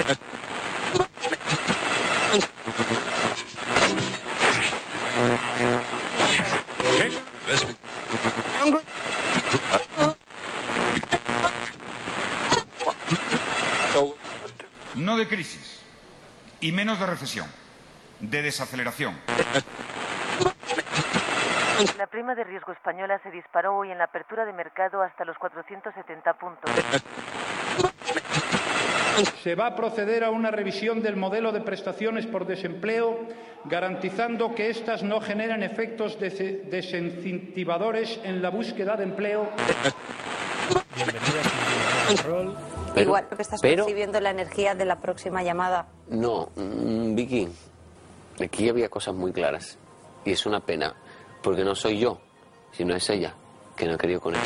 No de crisis, y menos de recesión, de desaceleración. La prima de riesgo española se disparó hoy en la apertura de mercado hasta los 470 puntos. Se va a proceder a una revisión del modelo de prestaciones por desempleo, garantizando que éstas no generen efectos desincentivadores en la búsqueda de empleo. Bienvenida a Igual que estás percibiendo la energía de la próxima llamada. No, Vicky, aquí había cosas muy claras. Y es una pena, porque no soy yo, sino es ella, que no ha querido con él.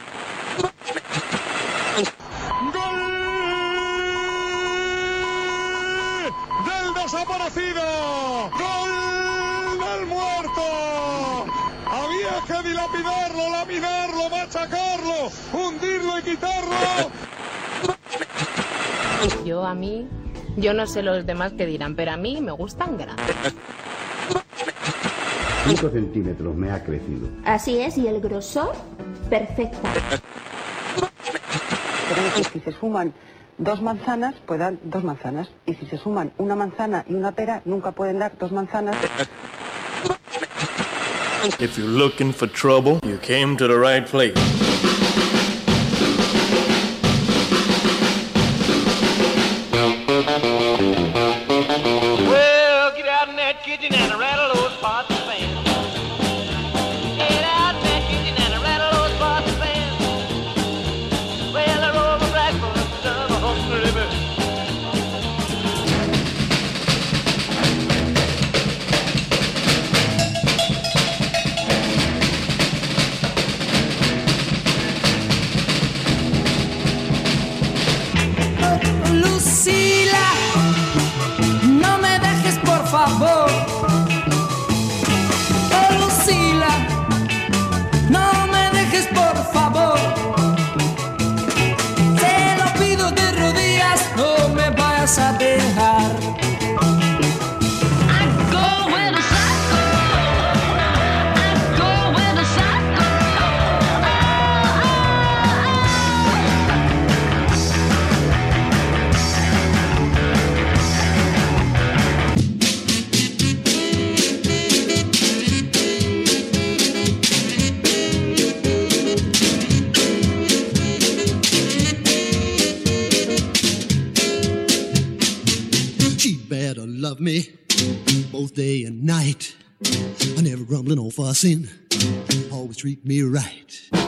¡Del desaparecido! ¡Gol del muerto! Había que dilapidarlo, laminarlo, machacarlo, hundirlo y quitarlo. Yo no sé los demás qué dirán, pero a mí me gustan grandes. 5 centímetros me ha crecido. Así es, y el grosor, perfecta. Pero que si se suman 2 manzanas, pues dan 2 manzanas. Y si se suman una manzana y una pera, nunca pueden dar 2 manzanas. If you're looking for trouble, you came to the right place. Well, get out in that kitchen and rattle those pots and pans. Get out in that kitchen and rattle those pots and pans. Well, I roll my breakfast of a hungry bird. Lucila, no me dejes por favor. Oh, Lucila, no me dejes por favor. Te lo pido de rodillas, no me vayas a dejar. Love me both day and night. I never grumbling or fussing. Always treat me right.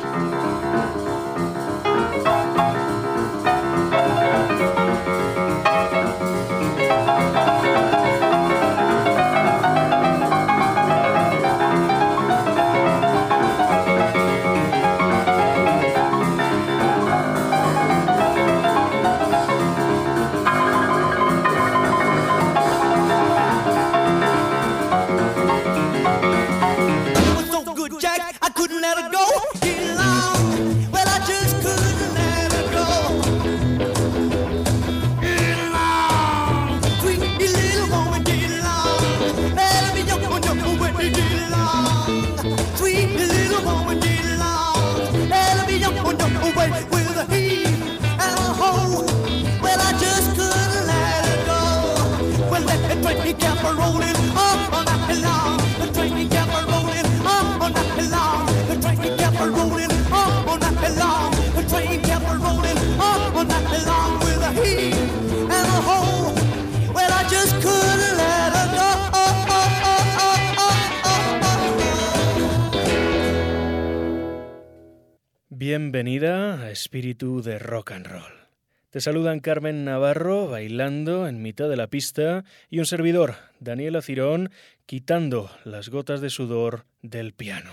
Bienvenida a Espíritu de Rock and Roll. Te saludan Carmen Navarro bailando en mitad de la pista y un servidor, Daniel Acirón, quitando las gotas de sudor del piano.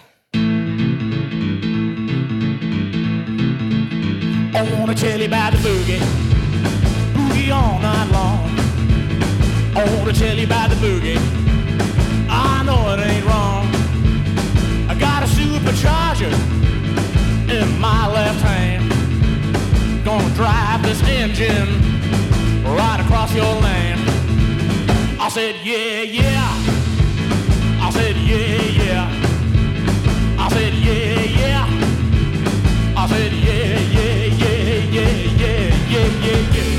I wanna tell you about the boogie, boogie all night long. I wanna tell you about the boogie, I know it ain't wrong. I got a supercharger in my left hand, gonna drive this engine right across your land. I said, yeah, yeah. I said, yeah, yeah. I said, yeah, yeah. I said, yeah, yeah, yeah, yeah, yeah, yeah, yeah, yeah.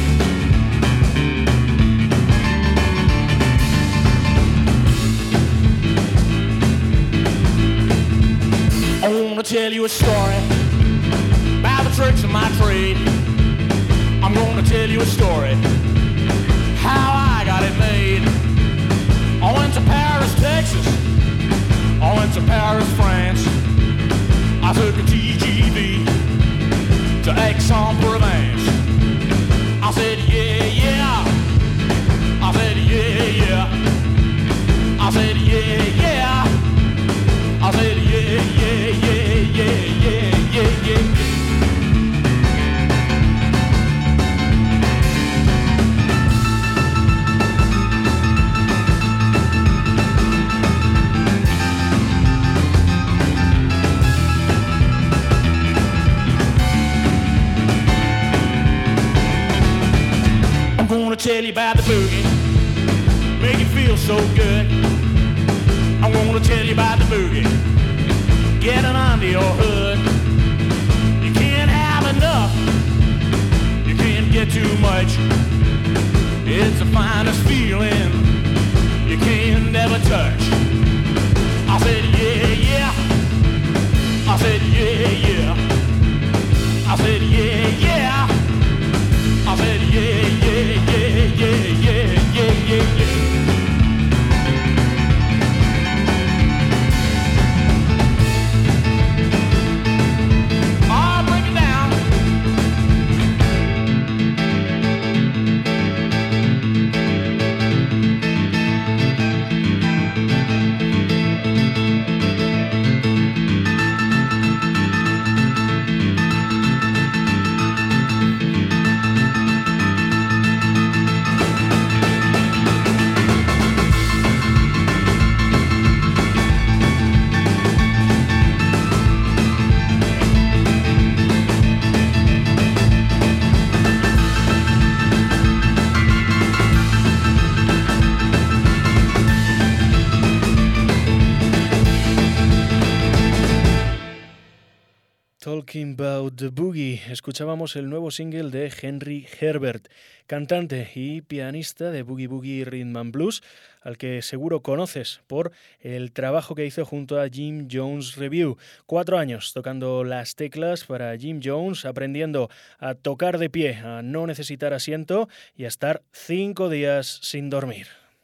I wanna tell you a story about the tricks of my trade. I'm gonna tell you a story how I got it made. I went to Paris, Texas. I went to Paris, France. I took a TGV to Aix-en-Provence. I said, yeah, yeah. I said, yeah, yeah. I said, yeah, yeah. I said, yeah, yeah, yeah, yeah, yeah, yeah, yeah. I'm gonna tell you about the boogie, make you feel so good. I'm gonna tell you about the boogie, getting under your hood. You can't have enough, you can't get too much. It's the finest feeling you can never touch. I said, yeah, yeah. I said, yeah, yeah. I said, yeah, yeah. I said, yeah, yeah, yeah, yeah, yeah, yeah, yeah, yeah. Talking About the Boogie. Escuchábamos el nuevo single de Henry Herbert, cantante y pianista de Boogie Boogie Rhythm and Blues, al que seguro conoces por el trabajo que hizo junto a Jim Jones Review. 4 años tocando las teclas para Jim Jones, aprendiendo a tocar de pie, a no necesitar asiento y a estar 5 días sin dormir.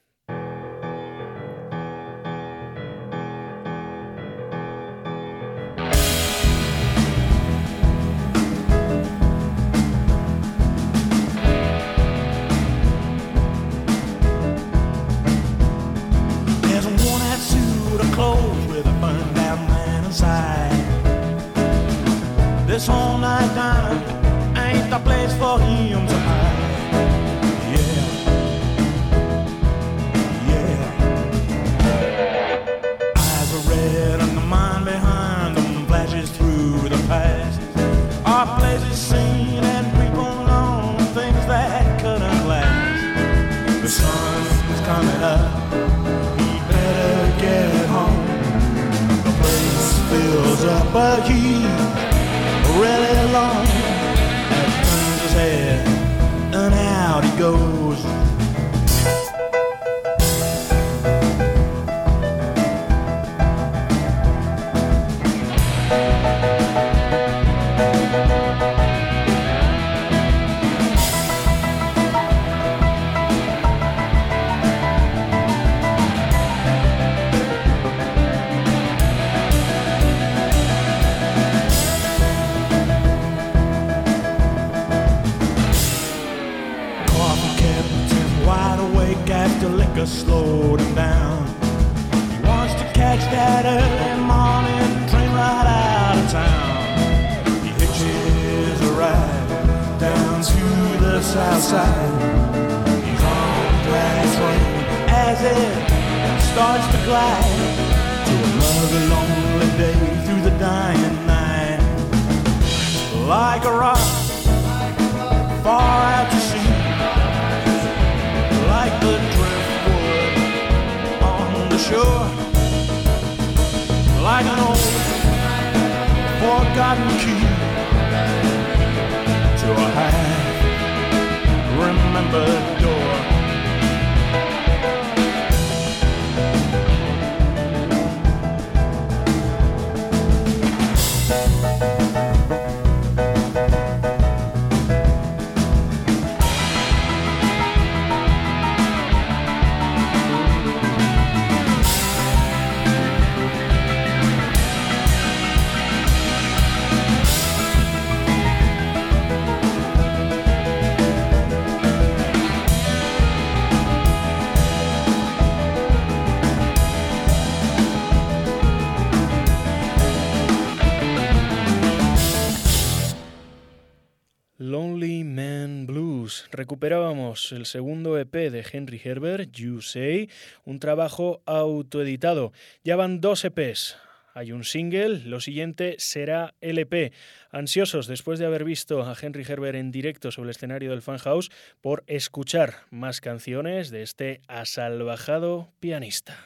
Clothes with a burned out man inside. This whole night down ain't the place for him to hide. Yeah, yeah. Eyes are red and the mind behind them flashes through the past. Our places seen and people know things that couldn't last. The sun's coming up. Get home. The place fills up a heat really long. And turns his head and out he goes. Slowed him down. He wants to catch that early morning train right out of town. He hitches a ride down to the south side. He's on the glass train as it starts to glide to another lonely day through the dying night. Like a rock far out to sea, garden key to a half-remembered door. Lonely Man Blues. Recuperábamos el segundo EP de Henry Herbert, You Say, un trabajo autoeditado. Ya van 2 EPs. Hay un single, lo siguiente será LP. Ansiosos, después de haber visto a Henry Herbert en directo sobre el escenario del Funhouse, por escuchar más canciones de este asalvajado pianista.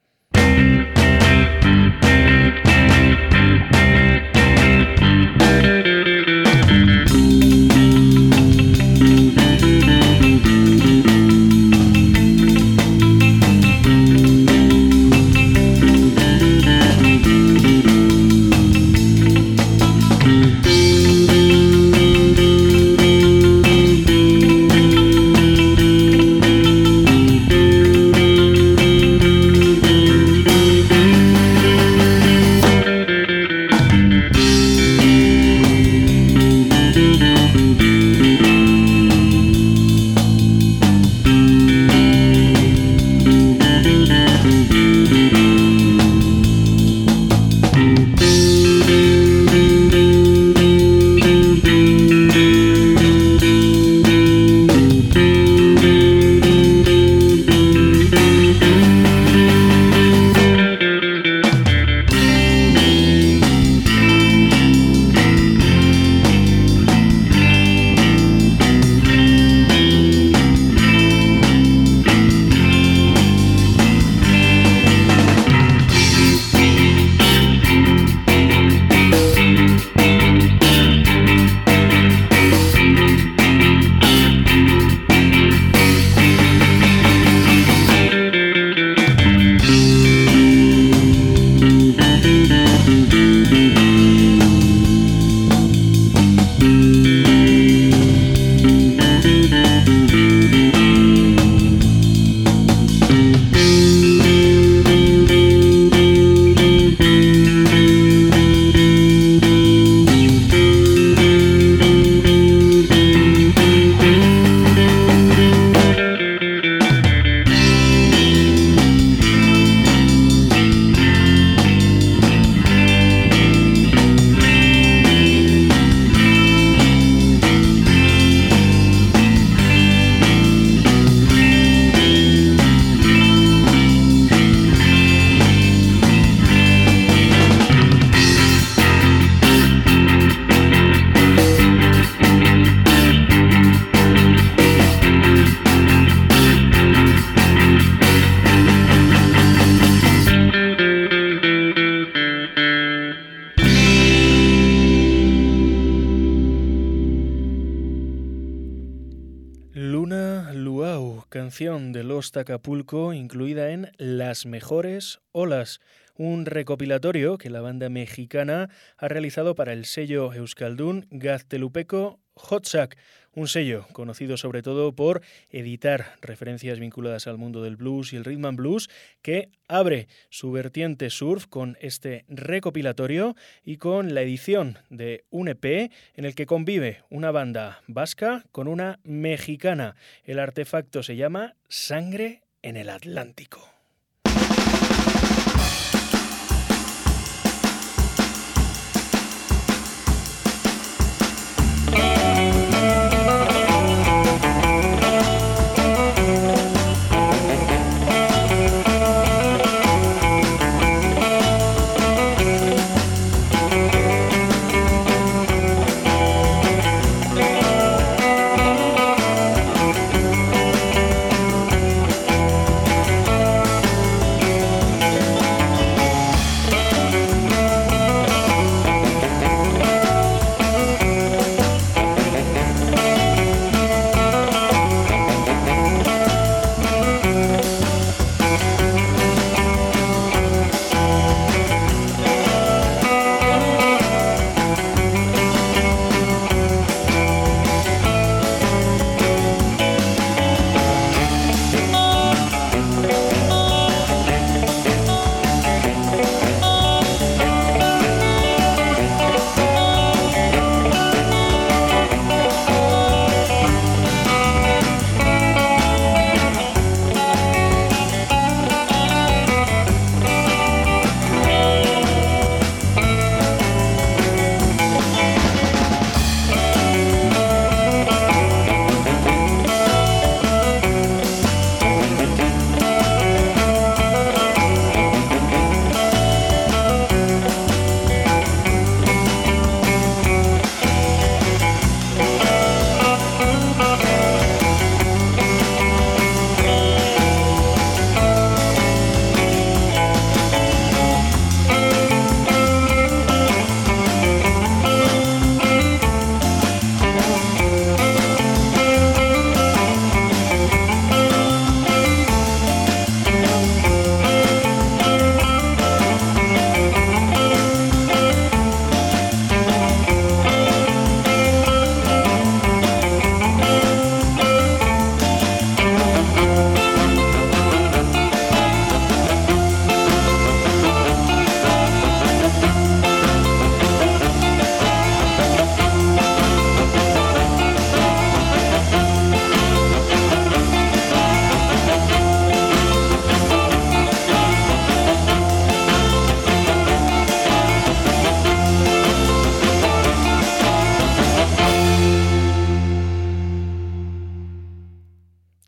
Canción de Lost Acapulco, incluida en Las Mejores Olas, un recopilatorio que la banda mexicana ha realizado para el sello euskaldun Gaztelupeco Hotzak, un sello conocido sobre todo por editar referencias vinculadas al mundo del blues y el rhythm and blues, que abre su vertiente surf con este recopilatorio y con la edición de un EP en el que convive una banda vasca con una mexicana. El artefacto se llama Sangre en el Atlántico.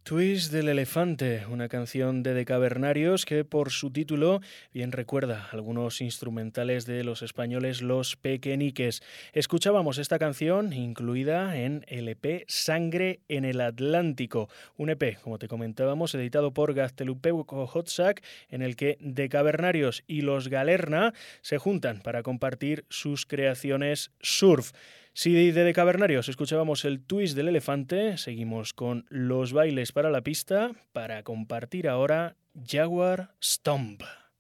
Twist del elefante, una canción de Decavernarios que por su título bien recuerda algunos instrumentales de los españoles Los Pequeñiques. Escuchábamos esta canción incluida en el EP Sangre en el Atlántico, un EP, como te comentábamos, editado por Gaztelupeuco Hotsack, en el que Decavernarios y Los Galerna se juntan para compartir sus creaciones surf. Si de Decavernarios escuchábamos el Twist del elefante, seguimos con Los bailes para la pista para compartir ahora Jaguar Stomp.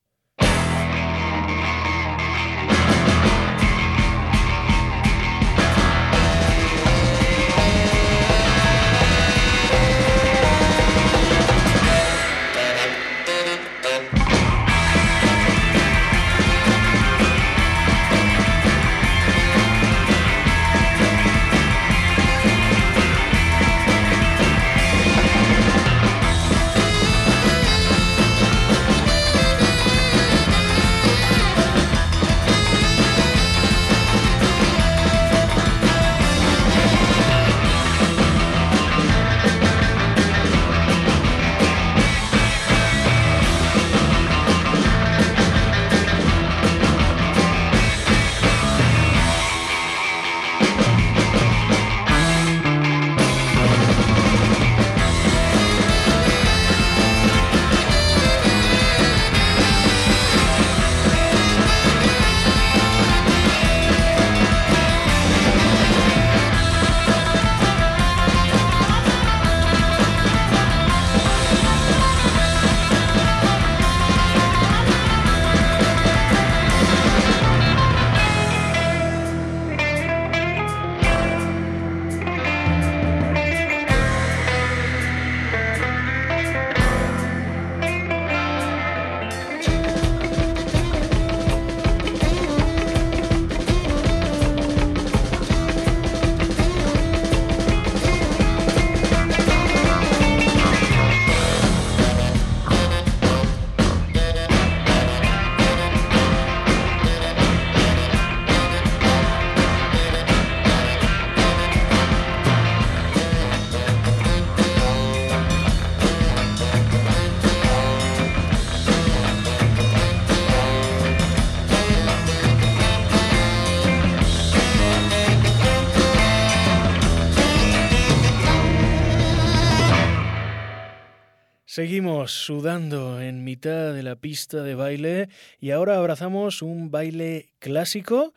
Seguimos sudando en mitad de la pista de baile y ahora abrazamos un baile clásico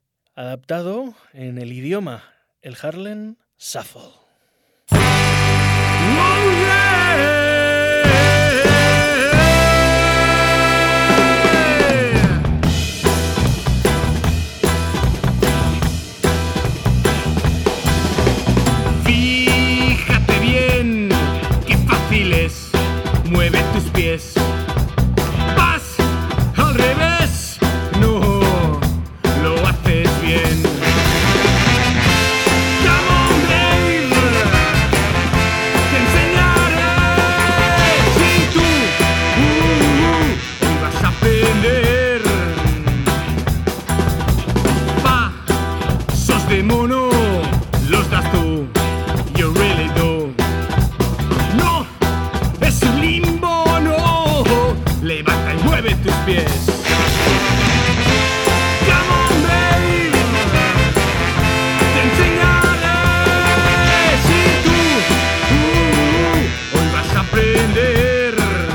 adaptado en el idioma, el Harlem Shuffle. Fíjate bien, qué fácil es. Mueve tus pies. Vas al revés. No, lo haces bien. Come on, babe. Te enseñaré. Si tú hoy vas a aprender. Pasos de mono los das tú. You really do. No. Es un limbo, no. Levanta y mueve tus pies. Come on, babe. Te enseñaré. Si tú hoy vas a aprender.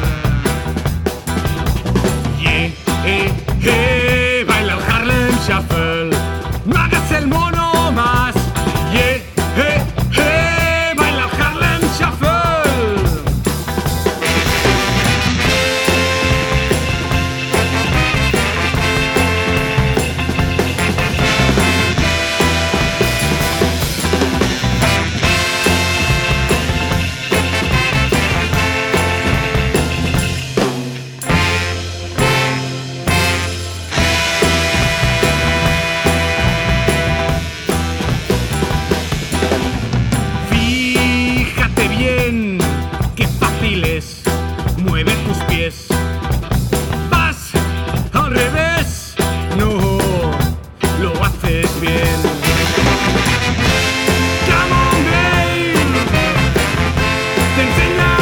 Baila el Harlem Shuffle. No hagas el mono más. Baila el Harlem Shuffle. Fíjate bien, qué fácil es. Mueve tus pies. Vas al revés. No, lo haces bien. Come on, babe. Te enseñaré.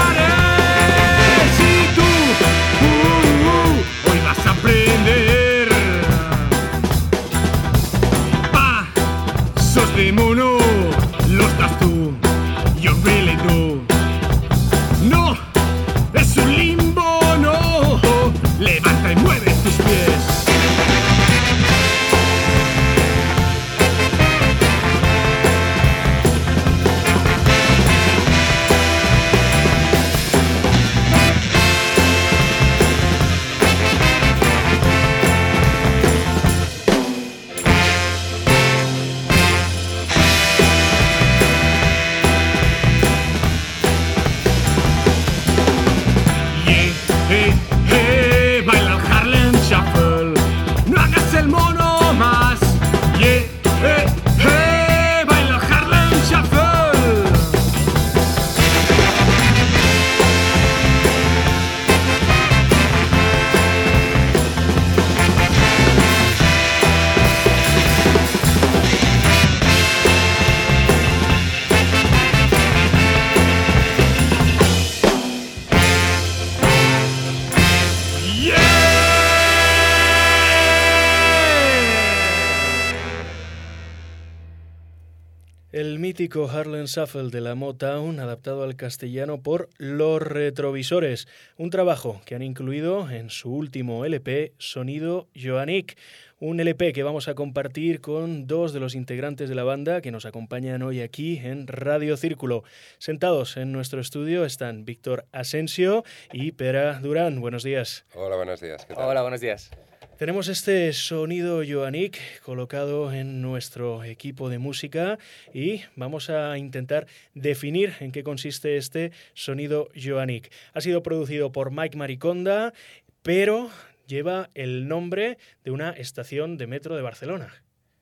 mítico Harlem Shuffle de la Motown adaptado al castellano por Los Retrovisores, un trabajo que han incluido en su último LP, Sonido Joanic, un LP que vamos a compartir con dos de los integrantes de la banda que nos acompañan hoy aquí en Radio Círculo. Sentados en nuestro estudio están Víctor Asensio y Pere Durán. Buenos días. Hola, buenos días. ¿Qué tal? Hola, buenos días. Tenemos este Sonido Joanic colocado en nuestro equipo de música y vamos a intentar definir en qué consiste este Sonido Joanic. Ha sido producido por Mike Mariconda, pero lleva el nombre de una estación de metro de Barcelona.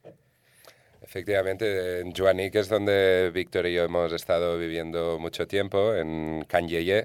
Efectivamente, en Joanic es donde Víctor y yo hemos estado viviendo mucho tiempo, en Can Yeye,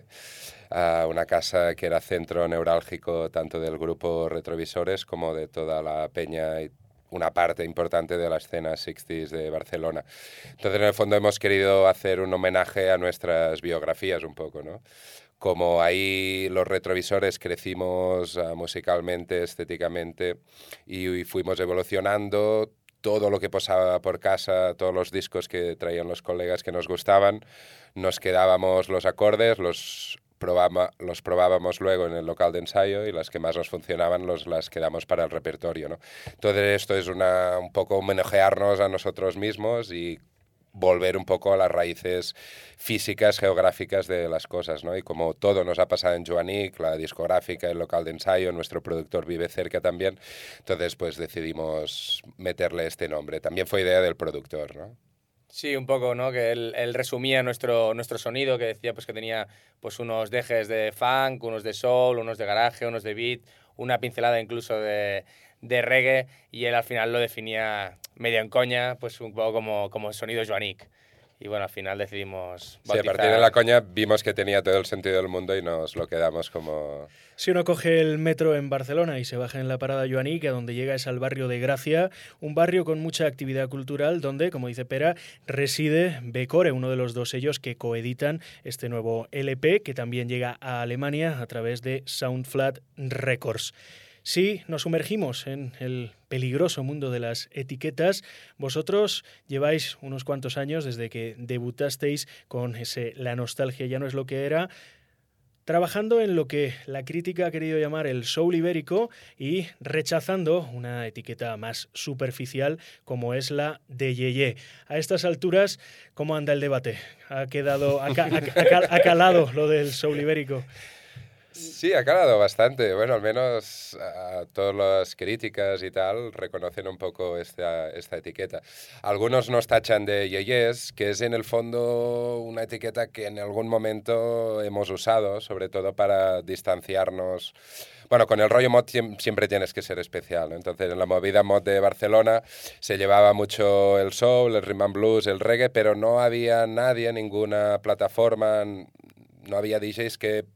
una casa que era centro neurálgico tanto del grupo Retrovisores como de toda la peña y una parte importante de la escena 60s de Barcelona. Entonces, en el fondo, hemos querido hacer un homenaje a nuestras biografías un poco, ¿no? Como ahí los Retrovisores crecimos musicalmente, estéticamente y fuimos evolucionando. Todo lo que pasaba por casa, todos los discos que traían los colegas que nos gustaban, nos quedábamos los acordes, los probábamos luego en el local de ensayo y las que más nos funcionaban las quedamos para el repertorio, ¿no? Entonces esto es un poco homenajearnos a nosotros mismos y volver un poco a las raíces físicas, geográficas de las cosas, ¿no? Y como todo nos ha pasado en Joanic, la discográfica, el local de ensayo, nuestro productor vive cerca también, entonces pues decidimos meterle este nombre. También fue idea del productor, ¿no? Sí, un poco, ¿no? Que él resumía nuestro sonido, que decía pues que tenía pues unos dejes de funk, unos de soul, unos de garaje, unos de beat, una pincelada incluso de reggae, y él al final lo definía medio en coña, pues un poco como sonido Joanic. Y bueno, al final decidimos bautizar. Sí, a partir de la coña vimos que tenía todo el sentido del mundo y nos lo quedamos como... Si uno coge el metro en Barcelona y se baja en la parada Joanic, a donde llega es al barrio de Gracia, un barrio con mucha actividad cultural donde, como dice Pere, reside Becore, uno de los dos sellos que coeditan este nuevo LP, que también llega a Alemania a través de Soundflat Records. Si nos sumergimos en el peligroso mundo de las etiquetas, vosotros lleváis unos cuantos años desde que debutasteis con ese La nostalgia ya no es lo que era, trabajando en lo que la crítica ha querido llamar el soul ibérico y rechazando una etiqueta más superficial como es la de Yeye. A estas alturas, ¿cómo anda el debate? ¿Ha calado lo del soul ibérico? Sí, ha calado bastante. Bueno, al menos todas las críticas y tal reconocen un poco esta etiqueta. Algunos nos tachan de yeyes, que es en el fondo una etiqueta que en algún momento hemos usado, sobre todo para distanciarnos. Bueno, con el rollo mod siempre tienes que ser especial, ¿no? Entonces, en la movida mod de Barcelona se llevaba mucho el soul, el rhythm and blues, el reggae, pero no había nadie, ninguna plataforma, no había DJs que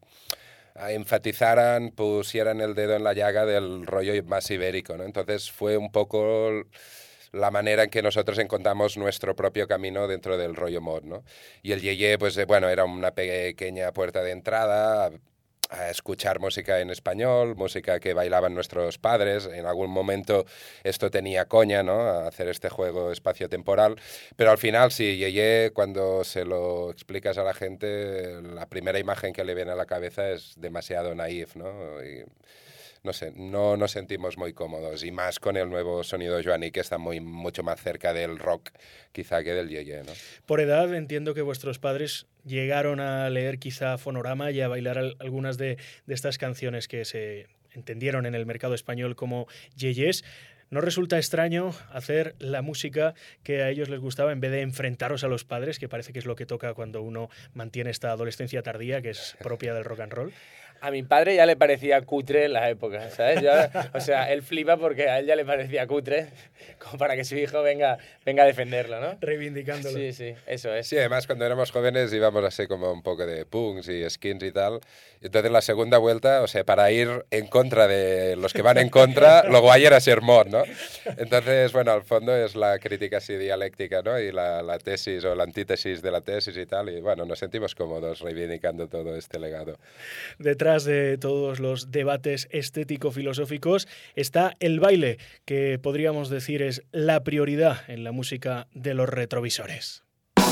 enfatizaran, pusieran el dedo en la llaga del rollo más ibérico, ¿no? Entonces fue un poco la manera en que nosotros encontramos nuestro propio camino dentro del rollo mod, ¿no? Y el yeye, pues bueno, era una pequeña puerta de entrada a escuchar música en español, música que bailaban nuestros padres. En algún momento esto tenía coña, ¿no? A hacer este juego espacio-temporal. Pero al final, sí, yeye, cuando se lo explicas a la gente, la primera imagen que le viene a la cabeza es demasiado naif, ¿no? Y no sé, no nos sentimos muy cómodos. Y más con el nuevo sonido Joanic, que está mucho más cerca del rock, quizá, que del yeye, ¿no? Por edad, entiendo que vuestros padres llegaron a leer quizá Fonorama y a bailar algunas de estas canciones que se entendieron en el mercado español como yeyes. ¿No resulta extraño hacer la música que a ellos les gustaba en vez de enfrentaros a los padres, que parece que es lo que toca cuando uno mantiene esta adolescencia tardía que es propia del rock and roll? A mi padre ya le parecía cutre en la época, ¿sabes? O sea, él flipa porque a él ya le parecía cutre, como para que su hijo venga a defenderlo, ¿no? Reivindicándolo. Sí, sí, eso es. Sí, además cuando éramos jóvenes íbamos así como un poco de punks y skins y tal. Y entonces la segunda vuelta, o sea, para ir en contra de los que van en contra, lo guay era ser mod, ¿no? Entonces, bueno, al fondo es la crítica así dialéctica, ¿no? Y la tesis o la antítesis de la tesis y tal. Y bueno, nos sentimos cómodos reivindicando todo este legado. Detrás de todos los debates estético-filosóficos está el baile, que podríamos decir es la prioridad en la música de los Retrovisores.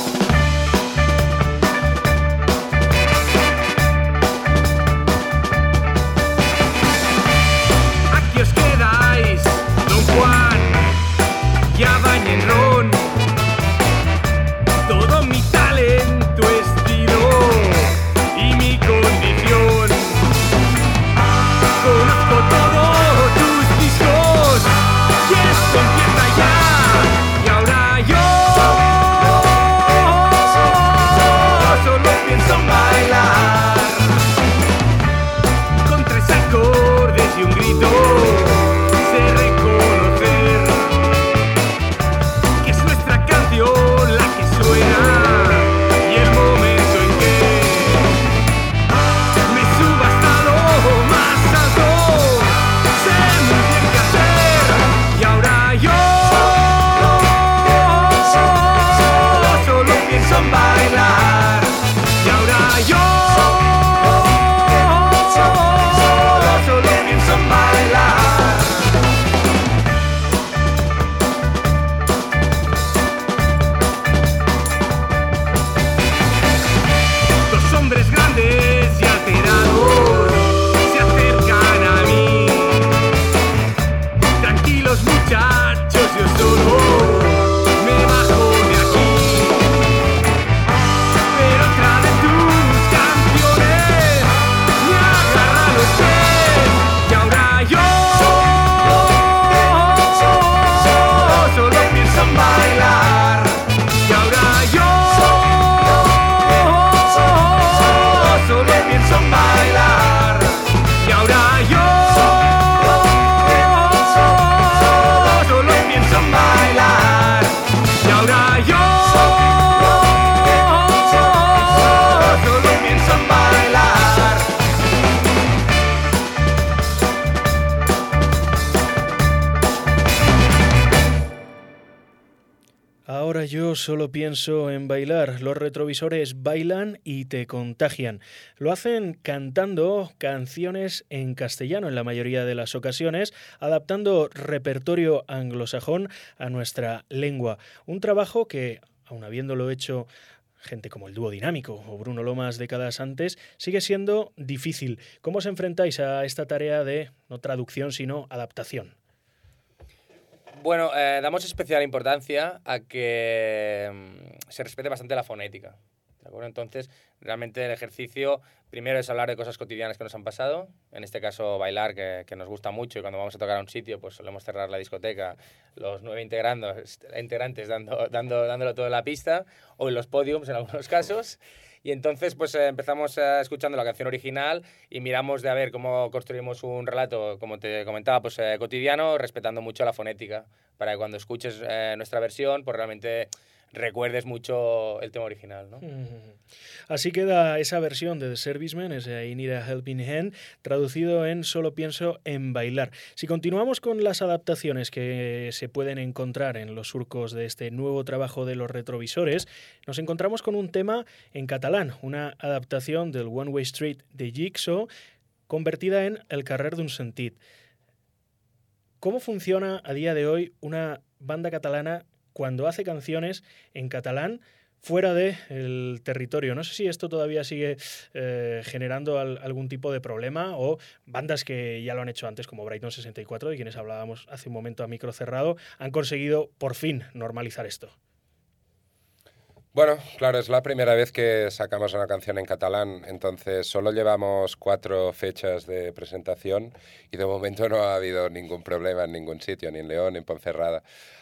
Yo solo pienso en bailar. Los retrovisores bailan y te contagian. Lo hacen cantando canciones en castellano en la mayoría de las ocasiones, adaptando repertorio anglosajón a nuestra lengua. Un trabajo que, aun habiéndolo hecho gente como el dúo Dinámico o Bruno Lomas décadas antes, sigue siendo difícil. ¿Cómo os enfrentáis a esta tarea de no traducción, sino adaptación? Bueno, damos especial importancia a que se respete bastante la fonética, ¿de acuerdo? Entonces, realmente el ejercicio primero es hablar de cosas cotidianas que nos han pasado, en este caso bailar, que nos gusta mucho, y cuando vamos a tocar a un sitio pues solemos cerrar la discoteca, los 9 integrantes dándolo todo en la pista, o en los podiums en algunos casos. Y entonces pues empezamos escuchando la canción original y miramos de a ver cómo construimos un relato, como te comentaba, pues cotidiano, respetando mucho la fonética, para que cuando escuches nuestra versión pues realmente recuerdes mucho el tema original, ¿no? Así queda esa versión de The Servicemen, ese I Need a Helping Hand, traducido en Solo pienso en bailar. Si continuamos con las adaptaciones que se pueden encontrar en los surcos de este nuevo trabajo de los retrovisores, nos encontramos con un tema en catalán, una adaptación del One Way Street de Jigsaw, convertida en El carrer d'un sentit. ¿Cómo funciona a día de hoy una banda catalana cuando hace canciones en catalán fuera del territorio? No sé si esto todavía sigue generando algún tipo de problema, o bandas que ya lo han hecho antes, como Brighton 64, de quienes hablábamos hace un momento a micro cerrado, han conseguido por fin normalizar esto. Bueno, claro, es la primera vez que sacamos una canción en catalán, entonces solo llevamos 4 fechas de presentación y de momento no ha habido ningún problema en ningún sitio, ni en León, ni en Ponferrada.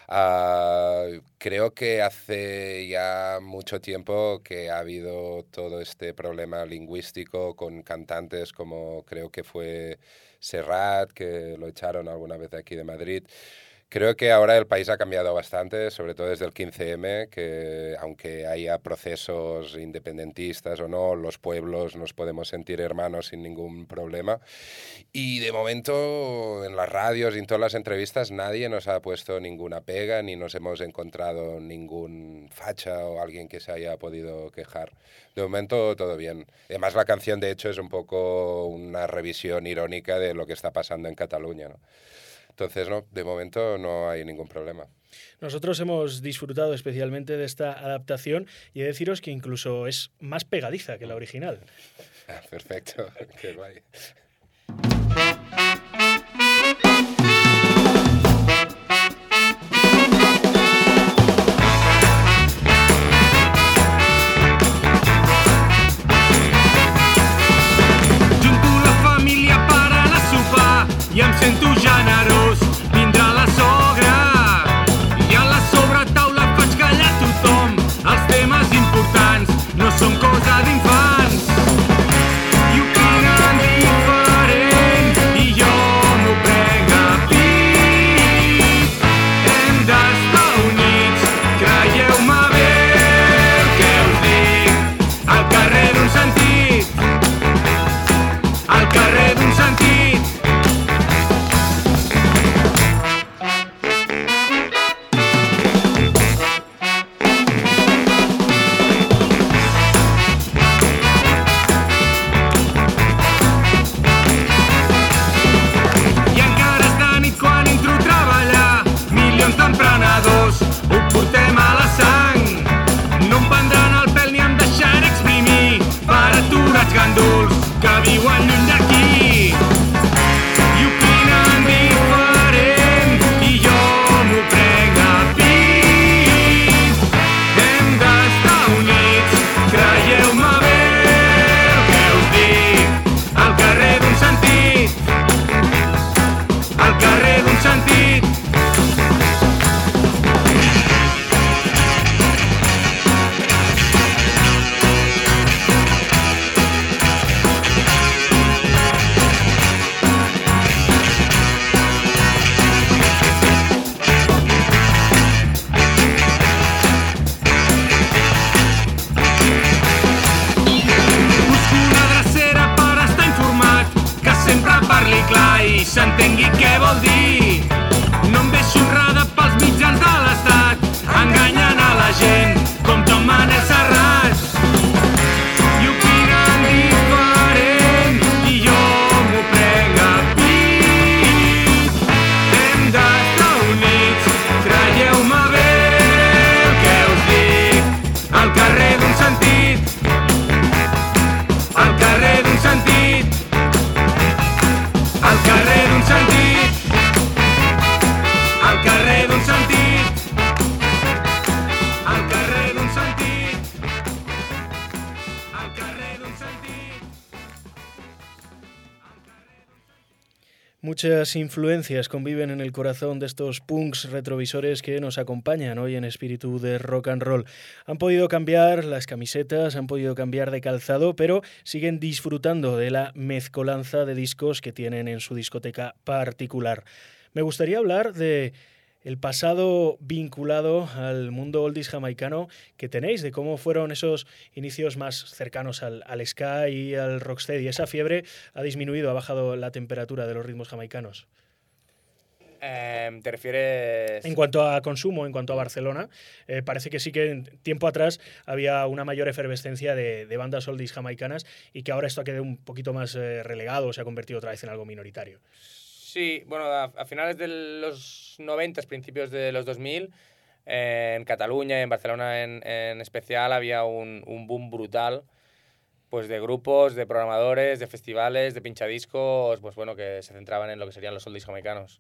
Creo que hace ya mucho tiempo que ha habido todo este problema lingüístico con cantantes como creo que fue Serrat, que lo echaron alguna vez de aquí de Madrid. Creo que ahora el país ha cambiado bastante, sobre todo desde el 15M, que aunque haya procesos independentistas o no, los pueblos nos podemos sentir hermanos sin ningún problema. Y de momento en las radios y en todas las entrevistas nadie nos ha puesto ninguna pega, ni nos hemos encontrado ningún facha o alguien que se haya podido quejar. De momento todo bien. Además la canción de hecho es un poco una revisión irónica de lo que está pasando en Cataluña, ¿no? Entonces, no, de momento no hay ningún problema. Nosotros hemos disfrutado especialmente de esta adaptación y he de deciros que incluso es más pegadiza que la original. Perfecto, qué guay. Junto la família para la sopa i em sento generós. Vindrà la sogra i a la sobretaula faig callar tothom. Els temes importants no són cosa d'infants i opinen diferent i jo m'ho prenc a pit. Hem d'estar units, creieu-me bé el que us dic. Al carrer d'un sentit, al carrer d'un sentit. Que viuen lluny d'aquí i opinen diferent i jo m'ho prenc a pit. Hem d'estar units, creieu-me bé el que us dic. Al carrer d'un sentit, al carrer d'un sentit. Muchas influencias conviven en el corazón de estos punks retrovisores que nos acompañan hoy en Espíritu de Rock and Roll. Han podido cambiar las camisetas, han podido cambiar de calzado, pero siguen disfrutando de la mezcolanza de discos que tienen en su discoteca particular. Me gustaría hablar de el pasado vinculado al mundo oldies jamaicano que tenéis, de cómo fueron esos inicios más cercanos al ska y al rocksteady. Esa fiebre ha disminuido, ha bajado la temperatura de los ritmos jamaicanos. ¿Te refieres...? En cuanto a consumo, en cuanto a Barcelona, parece que sí que tiempo atrás había una mayor efervescencia de bandas oldies jamaicanas y que ahora esto ha quedado un poquito más relegado, se ha convertido otra vez en algo minoritario. Sí, bueno, a finales de los 90, principios de los 2000, en Cataluña y en Barcelona en especial había un boom brutal, pues de grupos, de programadores, de festivales, de pinchadiscos, pues bueno, que se centraban en lo que serían los oldies jamaicanos.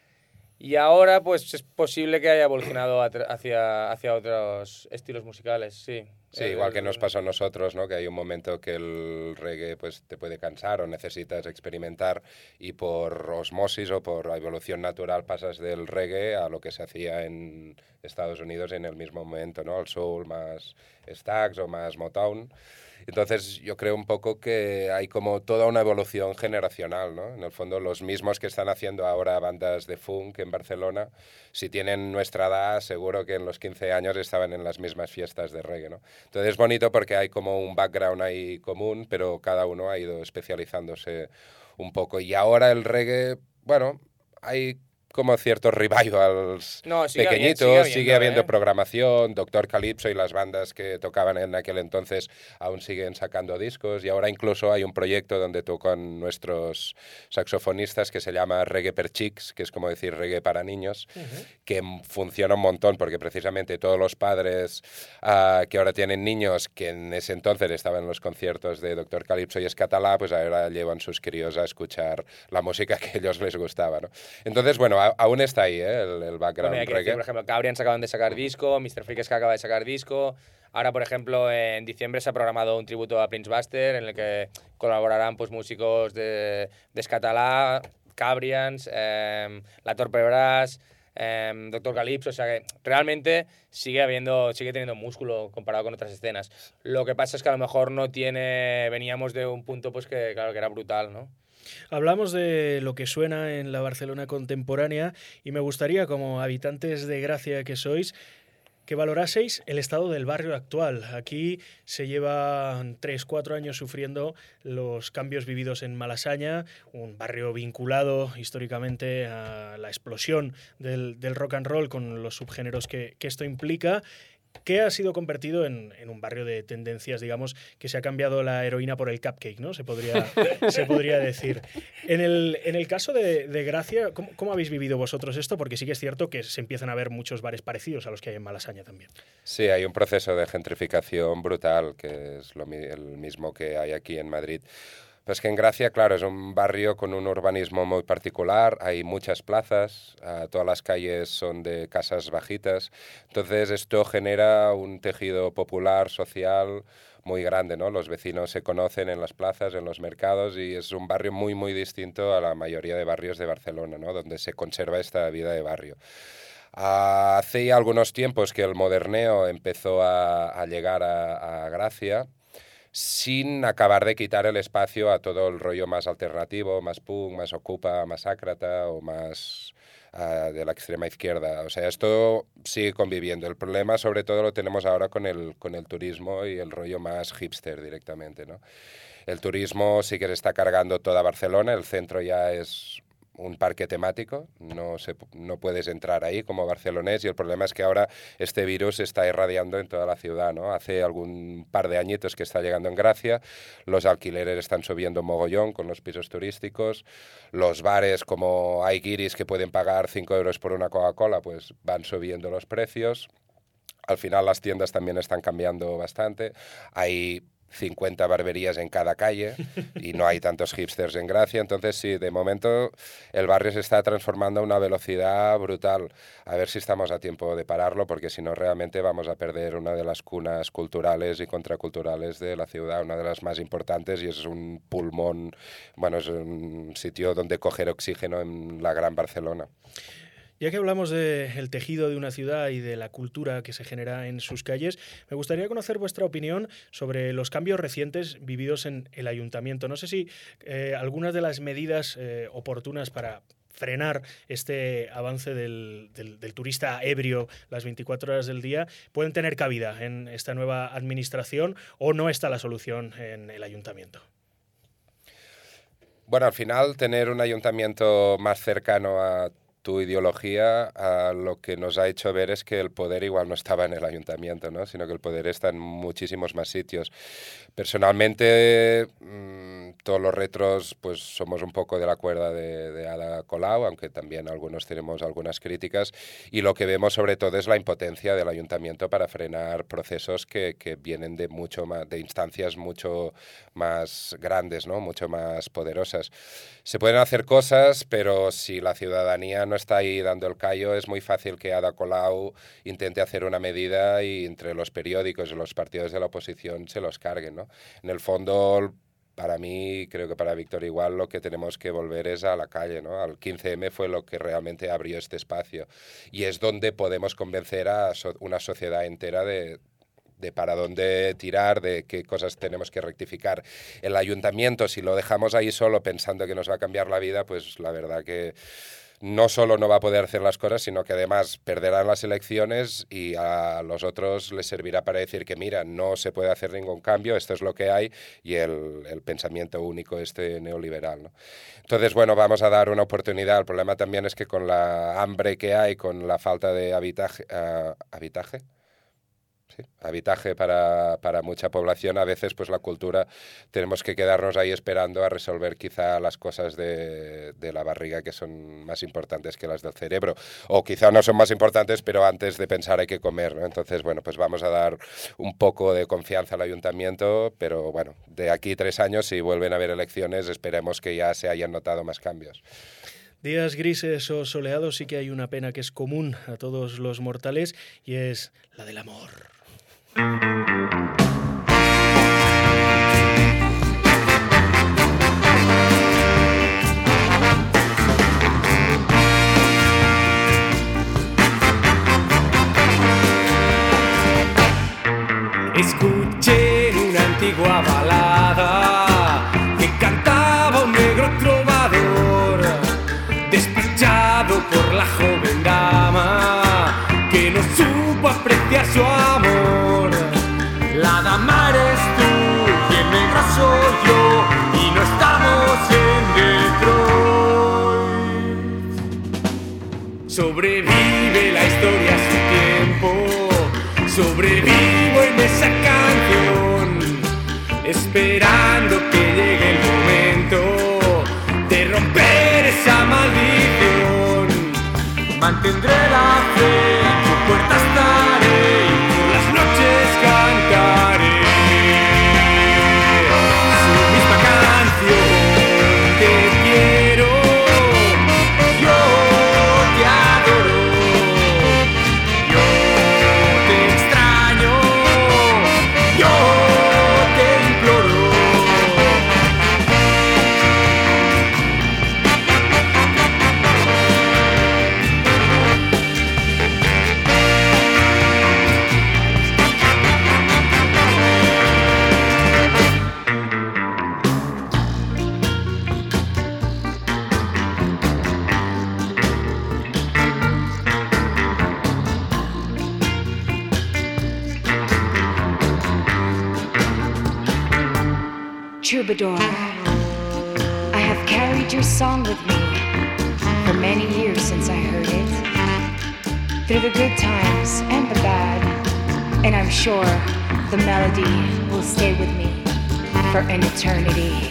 Y ahora pues es posible que haya evolucionado hacia otros estilos musicales, sí. Sí, igual que nos pasó a nosotros, ¿no? Que hay un momento que el reggae pues, te puede cansar o necesitas experimentar y por osmosis o por evolución natural pasas del reggae a lo que se hacía en Estados Unidos en el mismo momento, ¿no? Al soul más Stax o más Motown. Entonces yo creo un poco que hay como toda una evolución generacional, ¿no? En el fondo los mismos que están haciendo ahora bandas de funk en Barcelona, si tienen nuestra edad seguro que en los 15 años estaban en las mismas fiestas de reggae, ¿no? Entonces es bonito porque hay como un background ahí común, pero cada uno ha ido especializándose un poco. Y ahora el reggae, bueno, hay como ciertos revivals pequeñitos, sigue habiendo programación, Doctor Calypso y las bandas que tocaban en aquel entonces aún siguen sacando discos y ahora incluso hay un proyecto donde tocan nuestros saxofonistas que se llama Reggae per Chicks, que es como decir reggae para niños, que funciona un montón porque precisamente todos los padres que ahora tienen niños que en ese entonces estaban en los conciertos de Doctor Calypso y Escatalá, pues ahora llevan sus críos a escuchar la música que a ellos les gustaba, ¿no? Entonces, bueno, aún está ahí, el background reggae. Decir, por ejemplo, Cabrians acaban de sacar disco, Mr. Freak acaba de sacar disco. Ahora, por ejemplo, en diciembre se ha programado un tributo a Prince Buster en el que colaborarán pues, músicos de Escatalá, Cabrians, La Torpe Brass, Doctor Calypso. O sea que realmente sigue teniendo músculo comparado con otras escenas. Lo que pasa es que a lo mejor veníamos de un punto pues que, claro, que era brutal, ¿no? Hablamos de lo que suena en la Barcelona contemporánea y me gustaría, como habitantes de Gracia que sois, que valoraseis el estado del barrio actual. Aquí se llevan 3-4 años sufriendo los cambios vividos en Malasaña, un barrio vinculado históricamente a la explosión del rock and roll con los subgéneros que esto implica, que ha sido convertido en un barrio de tendencias, digamos, que se ha cambiado la heroína por el cupcake, ¿no? Se podría decir. En el caso de Gracia, ¿cómo habéis vivido vosotros esto? Porque sí que es cierto que se empiezan a ver muchos bares parecidos a los que hay en Malasaña también. Sí, hay un proceso de gentrificación brutal, que es el mismo que hay aquí en Madrid. Pues que en Gracia, claro, es un barrio con un urbanismo muy particular, hay muchas plazas, todas las calles son de casas bajitas, entonces esto genera un tejido popular, social, muy grande, ¿no? Los vecinos se conocen en las plazas, en los mercados y es un barrio muy, muy distinto a la mayoría de barrios de Barcelona, ¿no? Donde se conserva esta vida de barrio. Hace ya algunos tiempos que el moderneo empezó a llegar a Gracia, sin acabar de quitar el espacio a todo el rollo más alternativo, más punk, más ocupa, más ácrata o más de la extrema izquierda. O sea, esto sigue conviviendo. El problema sobre todo lo tenemos ahora con el turismo y el rollo más hipster directamente, ¿no? El turismo sí que se está cargando toda Barcelona, el centro ya es un parque temático, no puedes entrar ahí como barcelonés y el problema es que ahora este virus se está irradiando en toda la ciudad, ¿no? Hace algún par de añitos que está llegando en Gracia, los alquileres están subiendo mogollón con los pisos turísticos, los bares como hay guiris que pueden pagar 5 euros por una Coca-Cola, pues van subiendo los precios. Al final las tiendas también están cambiando bastante, hay 50 barberías en cada calle y no hay tantos hipsters en Gracia. Entonces, sí, de momento el barrio se está transformando a una velocidad brutal. A ver si estamos a tiempo de pararlo, porque si no realmente vamos a perder una de las cunas culturales y contraculturales de la ciudad, una de las más importantes, y es un pulmón, bueno, es un sitio donde coger oxígeno en la gran Barcelona. Ya que hablamos del tejido de una ciudad y de la cultura que se genera en sus calles, me gustaría conocer vuestra opinión sobre los cambios recientes vividos en el ayuntamiento. No sé si algunas de las medidas oportunas para frenar este avance del turista ebrio las 24 horas del día pueden tener cabida en esta nueva administración, o no está la solución en el ayuntamiento. Bueno, al final tener un ayuntamiento más cercano a tu ideología, lo que nos ha hecho ver es que el poder igual no estaba en el ayuntamiento, ¿no? Sino que el poder está en muchísimos más sitios. Personalmente, todos los retros pues somos un poco de la cuerda de Ada Colau, aunque también algunos tenemos algunas críticas, y lo que vemos sobre todo es la impotencia del ayuntamiento para frenar procesos que vienen de mucho más, de instancias mucho más grandes, ¿no? Mucho más poderosas. Se pueden hacer cosas, pero si la ciudadanía no está ahí dando el callo, es muy fácil que Ada Colau intente hacer una medida y entre los periódicos y los partidos de la oposición se los carguen, ¿no? En el fondo, para mí, creo que para Víctor igual, lo que tenemos que volver es a la calle, ¿no? Al 15M fue lo que realmente abrió este espacio, y es donde podemos convencer a una sociedad entera de para dónde tirar, de qué cosas tenemos que rectificar. El ayuntamiento, si lo dejamos ahí solo pensando que nos va a cambiar la vida, pues la verdad que no solo no va a poder hacer las cosas, sino que además perderán las elecciones, y a los otros les servirá para decir que mira, no se puede hacer ningún cambio, esto es lo que hay, y el pensamiento único neoliberal, ¿no? Entonces, bueno, vamos a dar una oportunidad. El problema también es que con la hambre que hay, con la falta de habitaje para mucha población, a veces pues la cultura tenemos que quedarnos ahí esperando a resolver quizá las cosas de la barriga, que son más importantes que las del cerebro, o quizá no son más importantes, pero antes de pensar hay que comer, ¿no? Entonces, bueno, pues vamos a dar un poco de confianza al ayuntamiento, pero bueno, de aquí 3 años, si vuelven a haber elecciones, esperemos que ya se hayan notado más cambios. Días grises o soleados, sí que hay una pena que es común a todos los mortales, y es la del amor. Escuché en una antigua balada que cantaba un negro trovador, despechado por la joven dama que no supo apreciar su amor. La dama eres tú y el negro soy yo, y no estamos en Detroit. Sobrevive la historia a su tiempo, sobrevivo en esa canción, esperando que llegue el momento de romper esa maldición. Mantendré la fe, en tu puerta estaré, y por las noches cantaré su misma canción. Te quiero, yo te adoro, yo te extraño, yo te imploro. Troubadour, I have carried your song with me for many years since I heard it, through the good times and the bad, and I'm sure the melody will stay with me for an eternity.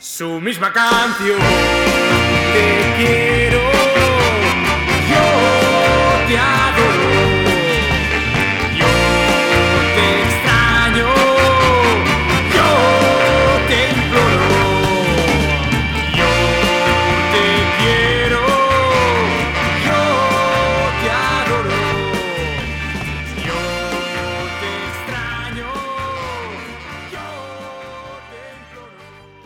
su misma canción. Te quiero, yo te adoro, yo te extraño, yo te imploro, yo te quiero, yo te adoro, yo te extraño, yo te imploro.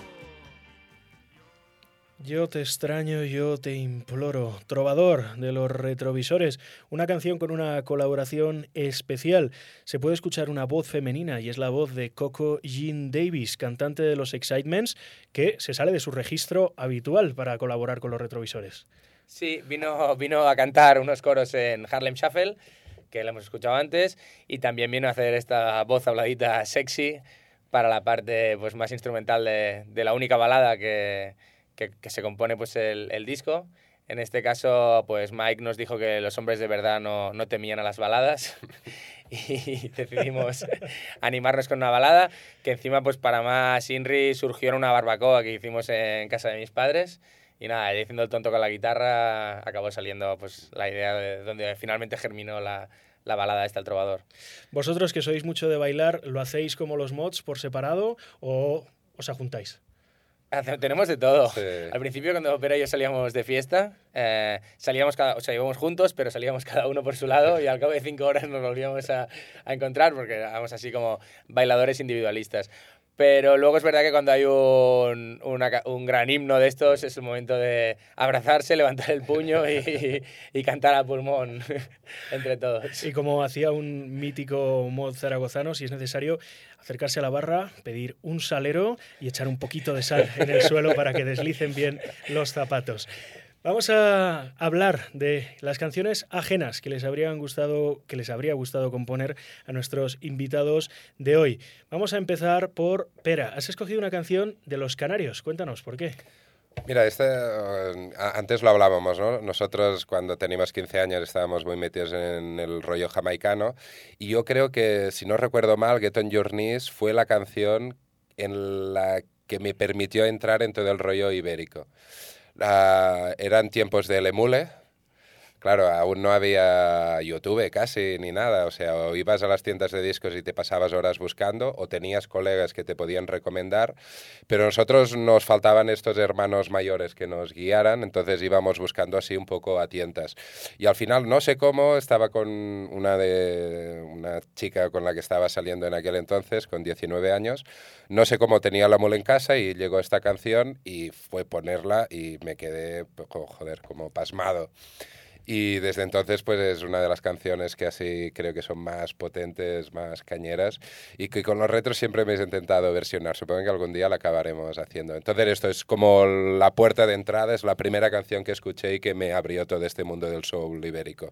Yo te extraño, yo te imploro. Trovador de los Retrovisores, una canción con una colaboración especial. Se puede escuchar una voz femenina y es la voz de Coco Jean Davis, cantante de los Excitements, que se sale de su registro habitual para colaborar con los Retrovisores. Sí, vino a cantar unos coros en Harlem Shuffle, que lo hemos escuchado antes, y también vino a hacer esta voz habladita sexy para la parte pues, más instrumental de la única balada que se compone pues, el disco. En este caso, pues Mike nos dijo que los hombres de verdad no temían a las baladas y decidimos animarnos con una balada que encima, pues para más Inri, surgió en una barbacoa que hicimos en casa de mis padres. Y nada, diciendo el tonto con la guitarra, acabó saliendo pues, la idea de donde finalmente germinó la balada esta, El Trovador. Vosotros, que sois mucho de bailar, ¿lo hacéis como los mods por separado o os ajuntáis? Tenemos de todo. Sí. Al principio, cuando Pera y yo salíamos de fiesta, íbamos juntos, pero salíamos cada uno por su lado y al cabo de 5 horas nos volvíamos a encontrar porque éramos así como bailadores individualistas. Pero luego es verdad que cuando hay un gran himno de estos es el momento de abrazarse, levantar el puño y cantar a pulmón entre todos. Y como hacía un mítico mod zaragozano, si es necesario, acercarse a la barra, pedir un salero y echar un poquito de sal en el suelo para que deslicen bien los zapatos. Vamos a hablar de las canciones ajenas que les habría gustado componer a nuestros invitados de hoy. Vamos a empezar por Pera. Has escogido una canción de Los Canarios. Cuéntanos, ¿por qué? Mira, antes lo hablábamos, ¿no? Nosotros cuando teníamos 15 años estábamos muy metidos en el rollo jamaicano y yo creo que, si no recuerdo mal, Get On Your Knees fue la canción en la que me permitió entrar en todo el rollo ibérico. Eran tiempos del emule. Claro, aún no había YouTube casi ni nada, o sea, o ibas a las tiendas de discos y te pasabas horas buscando, o tenías colegas que te podían recomendar, pero nosotros nos faltaban estos hermanos mayores que nos guiaran, entonces íbamos buscando así un poco a tientas. Y al final, no sé cómo, estaba con una chica con la que estaba saliendo en aquel entonces, con 19 años, no sé cómo tenía la mula en casa y llegó esta canción y fue ponerla y me quedé, joder, como pasmado. Y desde entonces pues es una de las canciones que así creo que son más potentes, más cañeras y que con los retros siempre me he intentado versionar. Supongo que algún día la acabaremos haciendo. Entonces esto es como la puerta de entrada, es la primera canción que escuché y que me abrió todo este mundo del soul ibérico.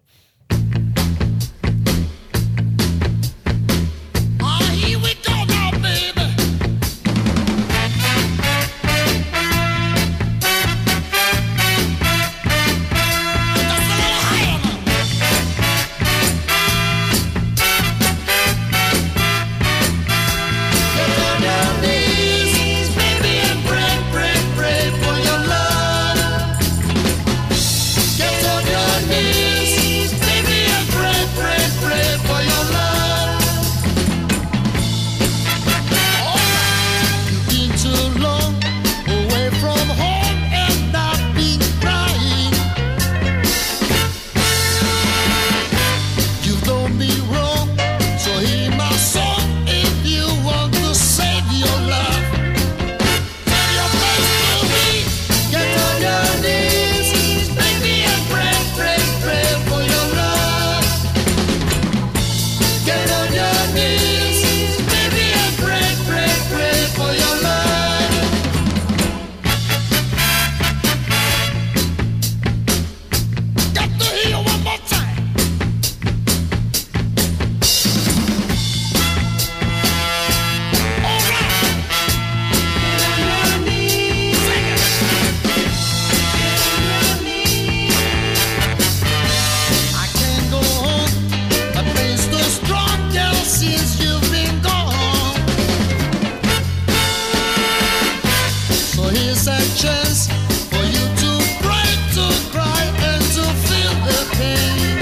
sad chance for you to break, to cry, and to feel the pain.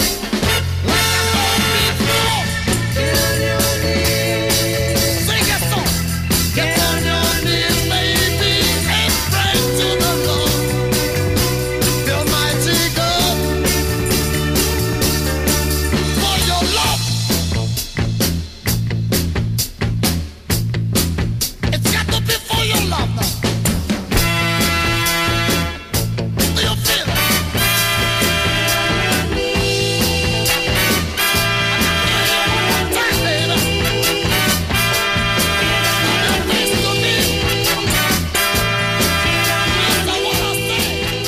Get on your knees. Sing a song. Get on your knees, baby, and pray to the Lord, the Almighty God, for your love. It's got to be for your love now. Do you feel it? Time, baby. Your face to me. That's what I say.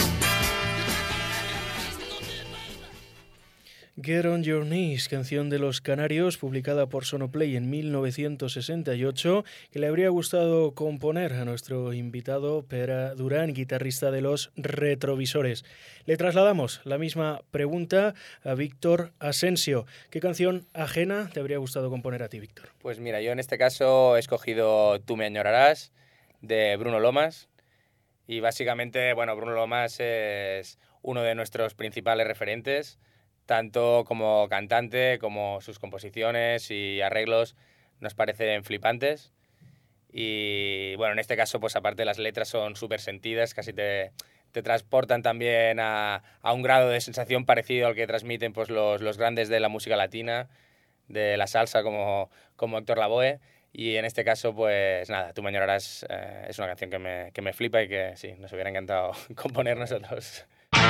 Get on Your Knees, canción de Los Canarios, publicada por Sonoplay en 1968, que le habría gustado componer a nuestro invitado Pere Duran, guitarrista de Los Retrovisores. Le trasladamos la misma pregunta a Víctor Asensio. ¿Qué canción ajena te habría gustado componer a ti, Víctor? Pues mira, yo en este caso he escogido Tú me añorarás, de Bruno Lomas. Y básicamente, bueno, Bruno Lomas es uno de nuestros principales referentes, tanto como cantante como sus composiciones y arreglos nos parecen flipantes. Y bueno, en este caso, pues aparte las letras son súper sentidas, casi te transportan también a un grado de sensación parecido al que transmiten pues los grandes de la música latina, de la salsa como Héctor Lavoe. Y en este caso, pues nada, Tú me añorarás es una canción que me flipa y que sí, nos hubiera encantado componer nosotros.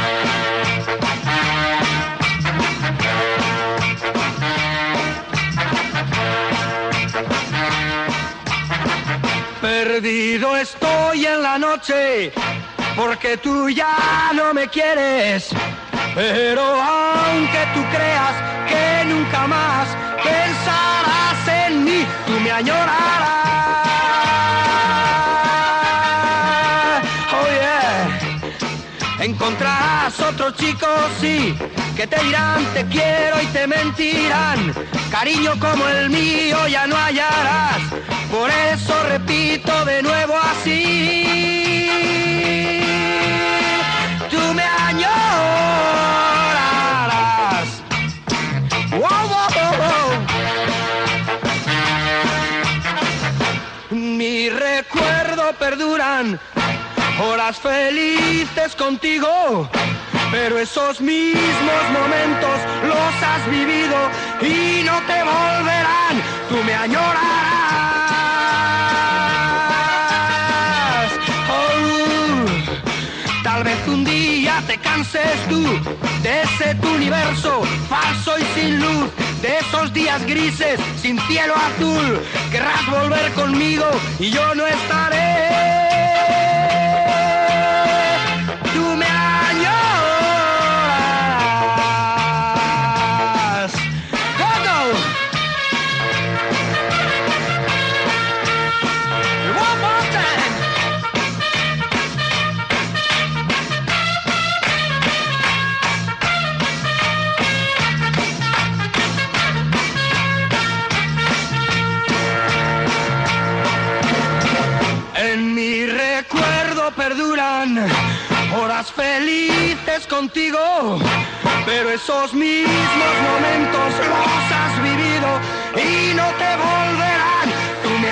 Perdido estoy en la noche porque tú ya no me quieres, pero aunque tú creas que nunca más pensarás en mí, tú me añorarás. Oh yeah. Encontrarás otro chico, sí, que te dirán te quiero y te mentirán. Cariño como el mío ya no hallarás, por eso repito de nuevo así. Tú me añorarás. Wow, wow, wow. Mi recuerdo perduran horas felices contigo, pero esos mismos momentos los has vivido y no te volverán. Tú me añorarás. Oh, tal vez un día te canses tú de ese tu universo falso y sin luz, de esos días grises sin cielo azul. Querrás volver conmigo y yo no estaré. Tú me añorarás. Go, go. One more time. En mi recuerdo perduran horas felices contigo, pero esos mismos momentos los has vivido y no te volverán. Tú me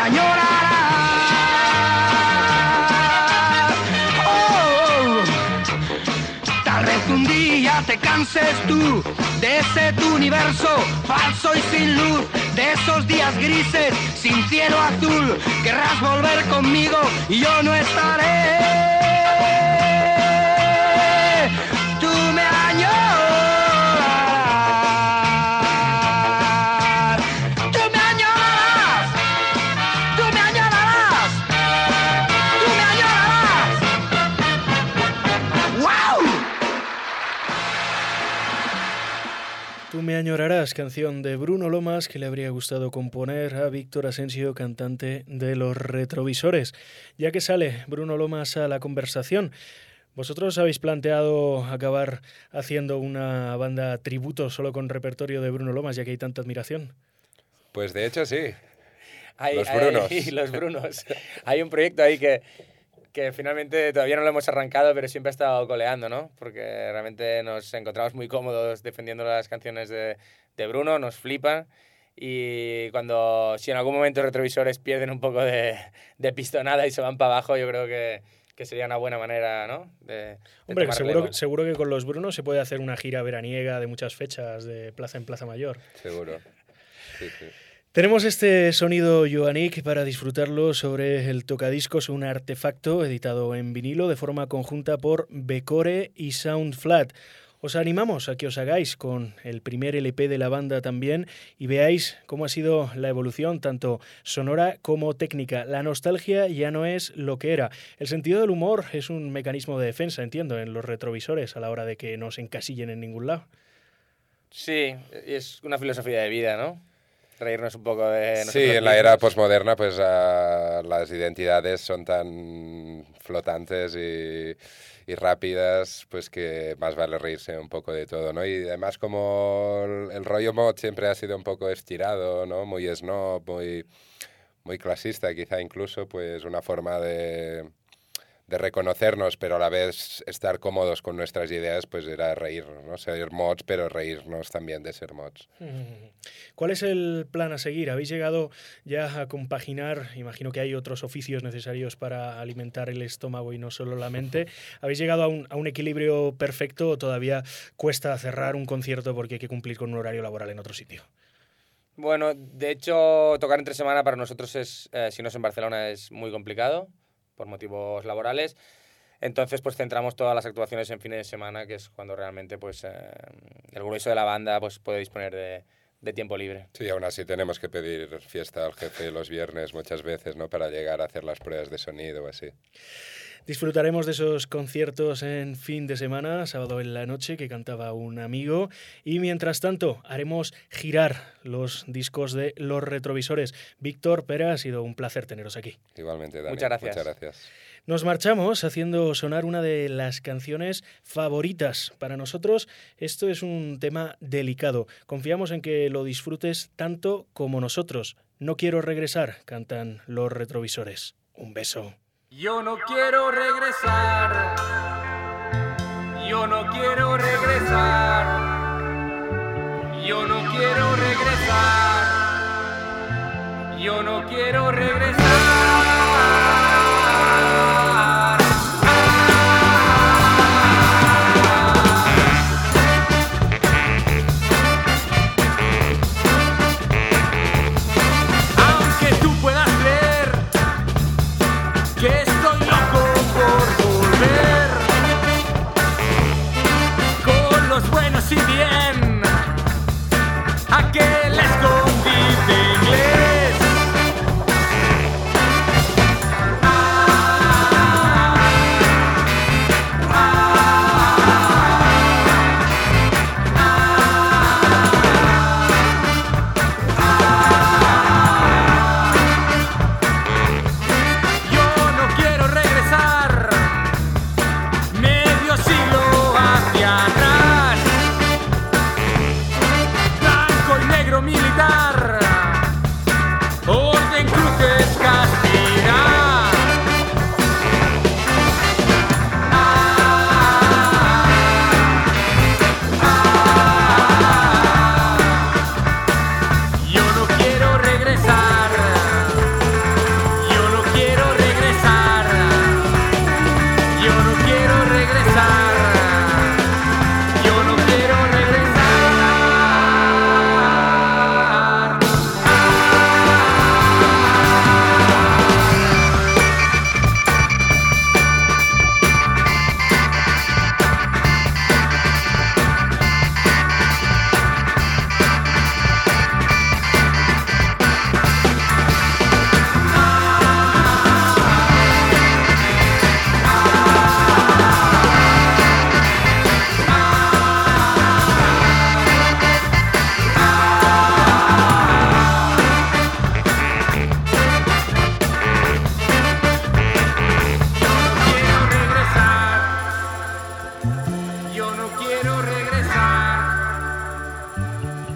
añorarás. Oh, tal vez un día te canses tú de ese tu universo falso y sin luz, de esos días grises sin cielo azul. Querrás volver conmigo y yo no estaré. Tú me añorarás. Tú me añorarás. Tú me añorarás. Tú me añorarás. ¡Wow! Tú me añorarás, canción de Bruno Lomas que le habría gustado componer a Víctor Asensio, cantante de Los Retrovisores. Ya que sale Bruno Lomas a la conversación, ¿vosotros habéis planteado acabar haciendo una banda tributo solo con repertorio de Bruno Lomas, ya que hay tanta admiración? Pues de hecho sí. Los Brunos. Hay un proyecto ahí que que finalmente todavía no lo hemos arrancado, pero siempre ha estado coleando, ¿no? Porque realmente nos encontramos muy cómodos defendiendo las canciones de Bruno, nos flipan. Y si en algún momento Retrovisores pierden un poco de pistonada y se van para abajo, yo creo que sería una buena manera, ¿no? Hombre, seguro que con los Brunos se puede hacer una gira veraniega de muchas fechas, de plaza en plaza mayor. Seguro, sí. Tenemos este sonido Joanic para disfrutarlo sobre el tocadiscos, un artefacto editado en vinilo de forma conjunta por Becore y Sound Flat. Os animamos a que os hagáis con el primer LP de la banda también y veáis cómo ha sido la evolución tanto sonora como técnica. La nostalgia ya no es lo que era. El sentido del humor es un mecanismo de defensa, entiendo, en los retrovisores a la hora de que no se encasillen en ningún lado. Sí, es una filosofía de vida, ¿no? Reírnos un poco de nosotros Sí, en la era posmoderna pues las identidades son tan flotantes y rápidas, pues que más vale reírse un poco de todo, ¿no? Y además como el rollo mod siempre ha sido un poco estirado, ¿no? Muy snob, muy clasista quizá incluso, pues una forma de reconocernos, pero a la vez estar cómodos con nuestras ideas, pues era reírnos, ¿no? Ser mods, pero reírnos también de ser mods. ¿Cuál es el plan a seguir? ¿Habéis llegado ya a compaginar? Imagino que hay otros oficios necesarios para alimentar el estómago y no solo la mente. ¿Habéis llegado a un equilibrio perfecto o todavía cuesta cerrar un concierto porque hay que cumplir con un horario laboral en otro sitio? Bueno, de hecho, tocar entre semana para nosotros si no es en Barcelona, es muy complicado por motivos laborales. Entonces, pues centramos todas las actuaciones en fines de semana, que es cuando realmente pues el grueso de la banda pues puede disponer de tiempo libre. Sí, aún así tenemos que pedir fiesta al jefe los viernes muchas veces, ¿no? Para llegar a hacer las pruebas de sonido o así. Disfrutaremos de esos conciertos en fin de semana, sábado en la noche, que cantaba un amigo. Y mientras tanto, haremos girar los discos de Los Retrovisores. Víctor Pera, ha sido un placer teneros aquí. Igualmente, Dani. Muchas gracias. Muchas gracias. Nos marchamos haciendo sonar una de las canciones favoritas. Para nosotros esto es un tema delicado. Confiamos en que lo disfrutes tanto como nosotros. No quiero regresar, cantan Los Retrovisores. Un beso. Yo no quiero regresar. Yo no quiero regresar. Yo no quiero regresar. Yo no quiero regresar. Que estoy loco por volver con los buenos y bien, aquel escondite inglés.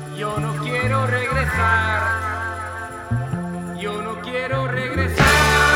Yo no quiero regresar.